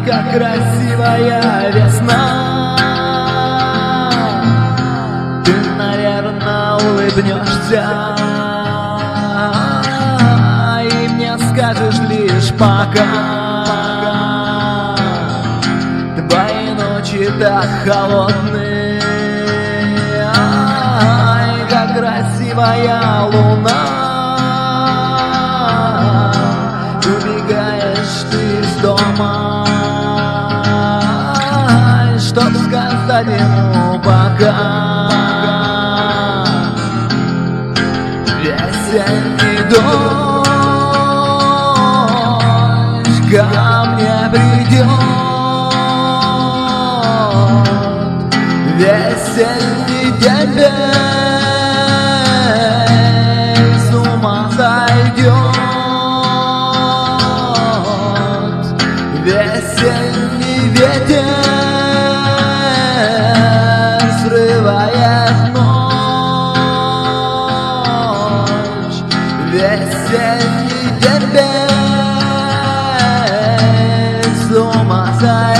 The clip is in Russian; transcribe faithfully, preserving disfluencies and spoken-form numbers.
как красивая весна. Ты, наверное, улыбнешься и мне скажешь лишь пока. Твои ночи так холодные, ай, как красивая луна. Убегаешь ты из дома, чтоб сказать ему пока. Весенний дождь ко мне придет, весенний день без ума сойдет. Весенний ветер срывает ночь, весенний день без ума сойдет.